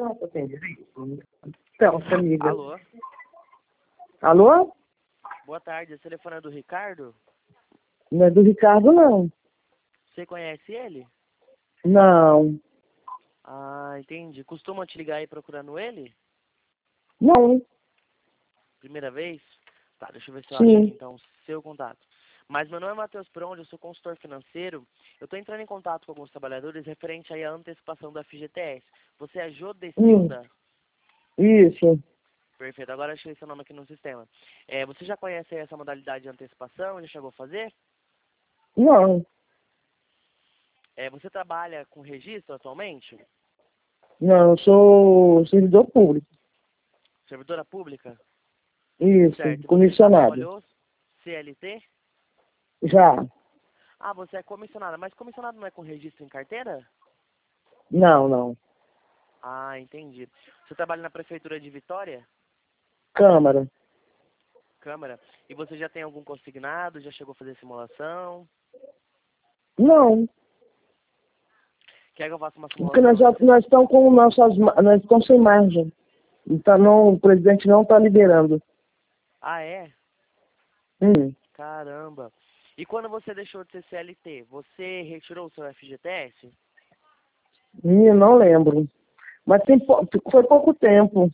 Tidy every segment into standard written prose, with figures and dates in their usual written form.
Então, amiga. Alô? Alô? Boa tarde, esse telefone é do Ricardo? Não é do Ricardo, não. Você conhece ele? Não. Ah, entendi. Costuma te ligar aí procurando ele? Não. Primeira vez? Tá, deixa eu ver se eu acho Sim. aqui então seu contato. Mas meu nome é Matheus Pronde, eu sou consultor financeiro. Eu estou entrando em contato com alguns trabalhadores referente aí à antecipação da FGTS. Você é Jodecilda? Isso. Perfeito, agora achei seu nome aqui no sistema. Você já conhece aí essa modalidade de antecipação? Já chegou a fazer? Não. Você trabalha com registro atualmente? Não, eu sou servidor público. Servidora pública? Isso. Certo. E você já Comissionado. trabalhou CLT? Já. Ah, você é comissionada. Mas comissionado não é com registro em carteira? Não, não. Ah, entendi. Você trabalha na Prefeitura de Vitória? Câmara. Câmara. E você já tem algum consignado? Já chegou a fazer simulação? Não. Quer que eu faça uma Porque simulação? nós estamos com nós estamos sem margem. Então, não, o presidente não está liberando. Ah, é? Caramba. E quando você deixou de ser CLT, você retirou o seu FGTS? Eu não lembro. Mas foi pouco tempo.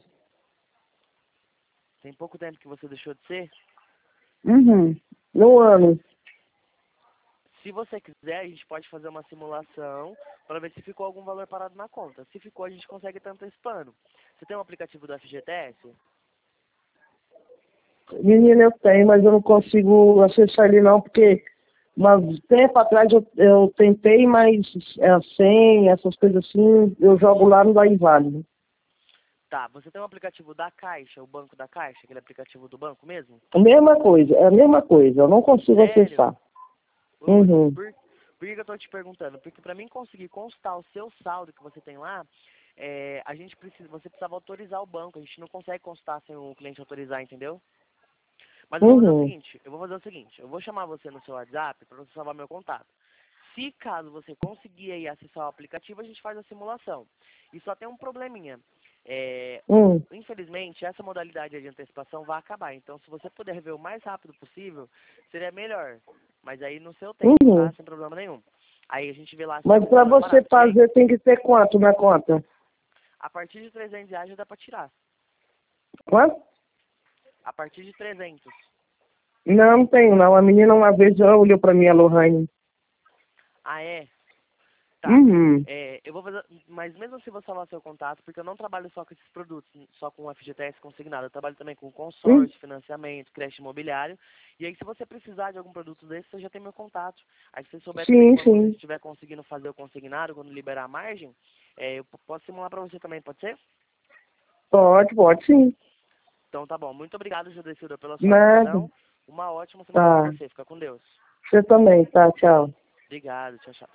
Tem pouco tempo que você deixou de ser? No ano. Se você quiser, a gente pode fazer uma simulação para ver se ficou algum valor parado na conta. Se ficou, a gente consegue estar antecipando. Você tem um aplicativo do FGTS? Menina, eu tenho, mas eu não consigo acessar ele não, porque tempo atrás eu tentei, mas é a senha, essas coisas assim, eu jogo lá no dá inválido. Tá, você tem um aplicativo da Caixa, o Banco da Caixa, aquele aplicativo do banco mesmo? A mesma coisa, é a mesma coisa, eu não consigo Sério? acessar. Putz, Uhum. por que eu tô te perguntando? Porque para mim conseguir constar o seu saldo que você tem lá, você precisava autorizar o banco. A gente não consegue constar sem o cliente autorizar, entendeu? Mas Uhum. eu vou fazer o seguinte, eu vou chamar você no seu WhatsApp para você salvar meu contato. Se caso você conseguir aí acessar o aplicativo, a gente faz a simulação. E só tem um probleminha. Infelizmente, essa modalidade de antecipação vai acabar. Então, se você puder rever o mais rápido possível, seria melhor. Mas aí no seu tempo, Uhum. tá? Sem problema nenhum. Aí a gente vê lá se Mas ficou um para valor você parado. fazer tem que ter quanto na conta? A partir de R$ 300 já dá para tirar. Quanto? A partir de 300. Não, não tenho não. A menina uma vez já olhou para mim, a Lohane. Ah, é? Tá. Uhum. Eu vou fazer, mas mesmo assim vou salvar seu contato, porque eu não trabalho só com esses produtos, só com o FGTS consignado. Eu trabalho também com Hum. consórcio, financiamento, crédito imobiliário. E aí, se você precisar de algum produto desse, você já tem meu contato. Aí, se você souber também Sim, quando você sim. estiver conseguindo fazer o consignado, quando liberar a margem, eu posso simular para você também, pode ser? Pode sim. Então tá bom. Muito obrigado, Judecilda, pela sua Nada. atenção. Uma ótima semana para Tá. você. Fica com Deus. Você também, tá? Tchau. Obrigado. Tchau, tchau.